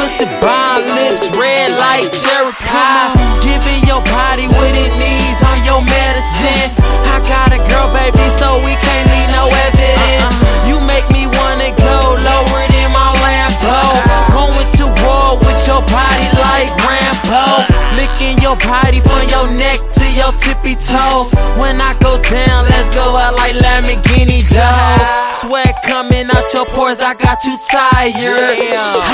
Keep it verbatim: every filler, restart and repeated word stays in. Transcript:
pussy, bomb lips, red like cherry pie. Giving your body what it needs on your medicines. I got a girl, baby, so we can't leave no evidence. You make me wanna go lower than my Lambo. Going to war with your body like Rambo. Licking your body from your neck to your tippy toes. When I go down, let's go out like Lamborghini Joe. Sweat coming out your pores, I got you tired.